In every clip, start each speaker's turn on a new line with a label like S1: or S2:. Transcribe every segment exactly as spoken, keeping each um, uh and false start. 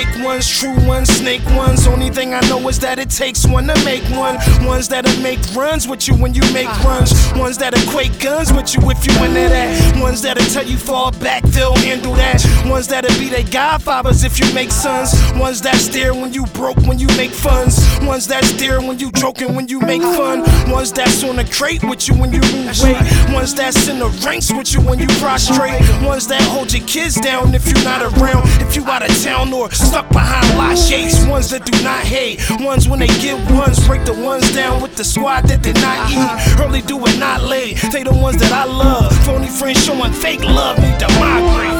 S1: fake ones, true ones, snake ones. Only thing I know is that it takes one to make one. Ones that'll make runs with you when you make runs. Ones that'll equate guns with you if you into that. Ones that'll tell you fall back, they'll handle that. Ones that'll be their godfathers if you make sons. Ones that stare when you broke, when you make funds. Ones that stare when you joking, when you make fun. Ones that's on the crate with you when you lose weight. Ones that's in the ranks with you when you prostrate. Ones that hold your kids down if you're not around, if you out of town or stuck behind locked gates. Ones that do not hate. Ones when they get ones, break the ones down with the squad that did not eat. Early do it not late. They the ones that I love. Phony friends showing fake love need to migrate.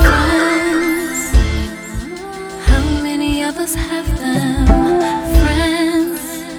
S2: How many of us have them? Friends,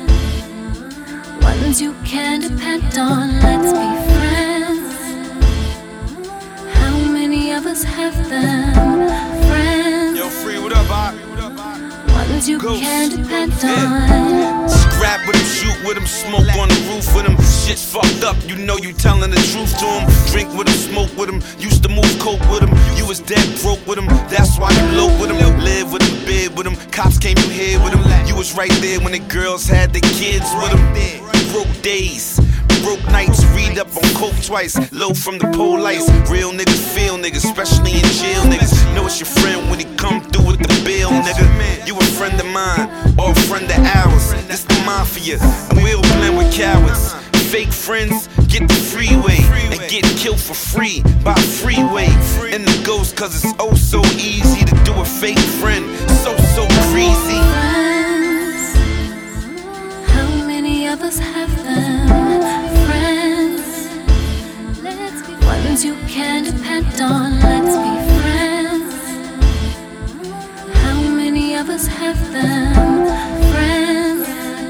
S2: ones you can depend on. Let's be friends. How many of us have them? Friends.
S3: Yo, free, what up, Bob?
S2: Ones you
S3: Ghost.
S2: can depend
S3: Yeah.
S2: on.
S3: Scrap with him, shoot with him, smoke on the roof with him. Shit's fucked up, you know you telling the truth to him. Drink with him, smoke with him, used to move coke with him. You was dead broke with him, that's why you low with him. Live with him, bed with him, cops came you here with him. You was right there when the girls had the kids with him. Broke days, broke nights, read up on coke twice. Low from the pole lights, real niggas feel niggas, especially in jail niggas. Know it's your friend when he come through with the bill, nigga. You a friend of mine, or a friend of ours. This the mafia, and we'll blend with cowards. Fake friends get the freeway and get killed for free by freeway. And the ghost, cause it's oh so easy to do a fake friend. So, so crazy.
S2: Friends, how many of us have them? Friends, ones you can depend on. Let's be friends. How many of us have them? Friends,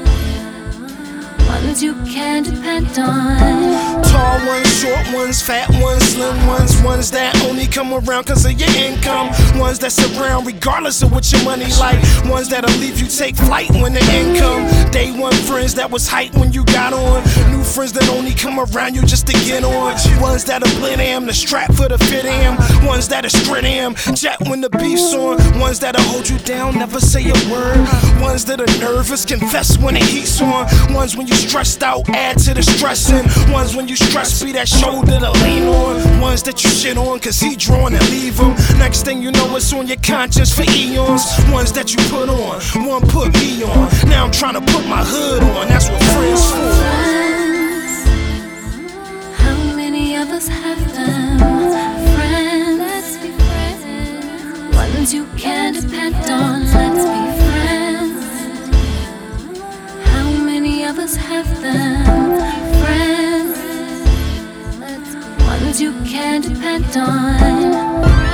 S2: ones you can depend on.
S1: Tall ones, short ones, fat ones, slim ones. Ones that only come around cause of your income. Ones that's around regardless of what your money like. Ones that'll leave you take flight when the income. Day one friends that was hype when you got on. New friends that only come around you just to get on. Ones that'll blend am, the strap for the fit am. Ones that'll straight am, jet when the beef's on. Ones that'll hold you down, never say a word. Ones that are nervous, confess when the heat's on. Ones when you stressed out, add to the stressing. Ones when you stress, be that shoulder to lean on. Ones that you shit on, cause he drawn and leave them. Next thing you know, it's on your conscience for eons. Ones that you put on, one put me on. Now I'm trying to put my hood on, that's what friends for.
S2: Friends, how many of us have them? Friends, let's be friends. Ones you can depend on. Let's be friends. How many of us have them? Friends, ones you can depend on.